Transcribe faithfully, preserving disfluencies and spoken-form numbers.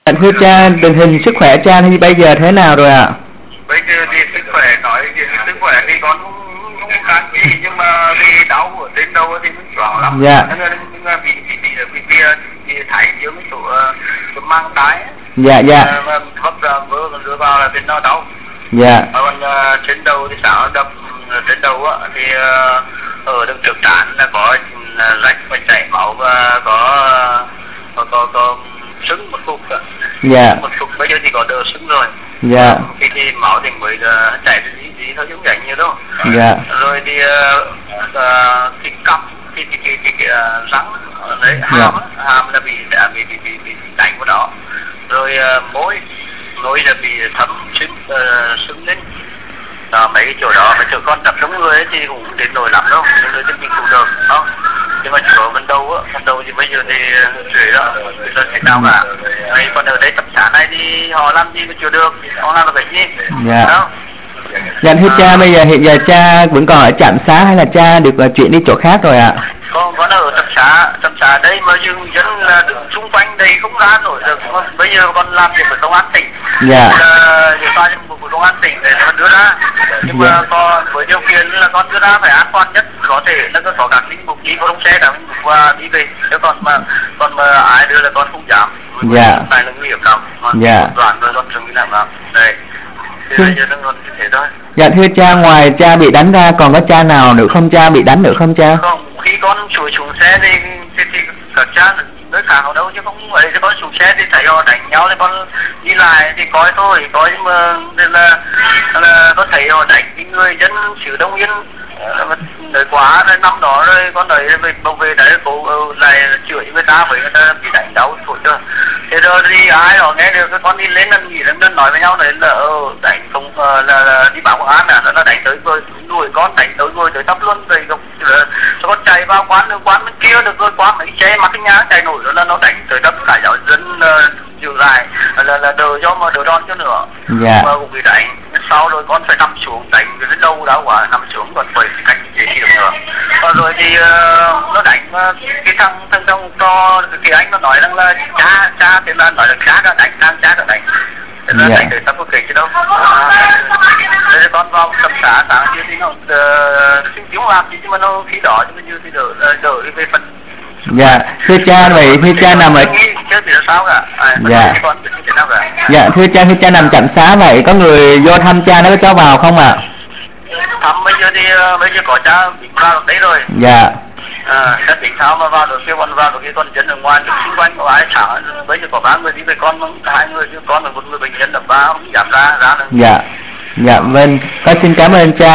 Thưa cha, tình hình sức khỏe cha thì bây giờ thế nào rồi ạ? Bây giờ thì sức khỏe nói về sức khỏe thì con không không khác gì, nhưng mà vì đau ở trên đầu thì mình rõ lắm. Dạ. Nên là mình bị bị bị bị bị bị thấy dưỡng cái chỗ chỗ mang trái. Dạ dạ. Mà hấp ra vỡ còn đưa vào là bên nó đau. Dạ. Còn uh, trên đầu thì sao đập trên đầu á thì uh, ở đường trước trán là có rách và chảy máu và có có có, có sưng một cục. Dạ. Một cục bây giờ thì có đỡ sưng rồi. Dạ. Khi thì máu thì mới uh, chảy gì gì thôi, giống vậy như đó. Dạ. Rồi thì uh, uh, cái cặp cái cái cái, cái, cái uh, răng đấy, hàm Dạ. hàm là bị đã bị bị bị, bị đánh vào đó. Rồi uh, môi môi là bị thấm sưng uh, sưng lên. À, mấy cái chỗ đó mà chỗ con tập giống người ấy thì cũng đến nổi lắm đâu, những người chân mình cũng được, không? Nhưng mà chỗ bên đầu á, bên đầu thì bây giờ thì chuyển đó, là thế nào cả. Vậy còn ở đây tập xã này thì họ làm gì mà chưa được, họ làm được cái gì? Dạ. Đó. Dạ thưa cha, bây giờ hiện giờ cha vẫn còn ở trạm xá hay là cha được uh, chuyển đi chỗ khác rồi ạ? Con con ở tập xã, tập xã đây mà dừng dân là đứng xung quanh đây không ra nổi được. Bây giờ con làm việc với công an tỉnh. Dạ. Là hiện tại của công an tỉnh để con đưa ra. Nhưng mà con với điều kiện là con đưa ra phải an toàn nhất có thể, là có các linh mục đi vào trong xe cả linh mục và đi về. Chứ còn mà còn mà ai đưa là con không dám. Dạ. Tại là nguy hiểm lắm. Dạ. Đoàn rồi con đừng đi làm lắm. Đây. Thì bây giờ nó còn như thế thôi. Dạ thưa cha, ngoài cha bị đánh ra còn có cha nào nữa không cha, bị đánh nữa không cha? Không, khi con chui xuống xe thì thì, thì các cha đối kháng ở đâu chứ không vậy. Thì con xuống xe thì thấy họ đánh nhau thì con đi lại thì coi thôi, coi mà là là có thấy họ đánh cái người dân xứ Đông Yên đời quá rồi năm đó rồi con đấy về bảo vệ đấy cố lại chửi người ta với người ta bị đánh đau thôi chưa. Thế rồi thì ai đó nghe được cái con đi lên lần nghỉ lần nói với nhau đấy là ờ, đánh không là, là đi báo công an à, nó đánh tới rồi đuổi con, đánh tới rồi tới tấp luôn rồi cho con chạy vào quán quán bên kia được rồi, quán mấy xe mặc cái nhà chạy nổi rồi là nó đánh tới tấp cả giáo dân chiều dài là là đỡ cho mà đỡ đòn cho nữa. Dạ. Mà cũng bị đánh sau rồi con phải nằm xuống đánh cái đâu đó quá, nằm xuống còn phải cách để đi được nữa. Và rồi thì uh, nó đánh uh, cái thằng thằng trong to cái anh nó nói rằng là cha cha thì là nói là cha đã đánh, cha cha đã đánh. Thế là Dạ. đánh tới tấp cái chứ đâu. Thế con vào tập xã sáng kia thì nó xin tiếng làm gì, nhưng mà nó khi đó nhưng mà như thì đỡ đỡ về phần. Dạ thưa cha, vậy thưa cha nằm ở chứ thì sao cả. À, dạ. Con biết thế nào cả. Dạ thưa cha, thưa cha nằm trạm xá vậy có người vô thăm cha nó có cho vào không ạ? Thăm bây giờ thì bây giờ có cha bị vào được đấy rồi. Dạ. À, chắc tính sao mà vào được kia, con vào được kia con dân ở ngoài được xung quanh có ai thả. Bây giờ có ba người đi với con, hai người chứ con là một người bệnh nhân là ba không dám ra ra nữa. Dạ. Dạ vâng, con xin cảm ơn cha.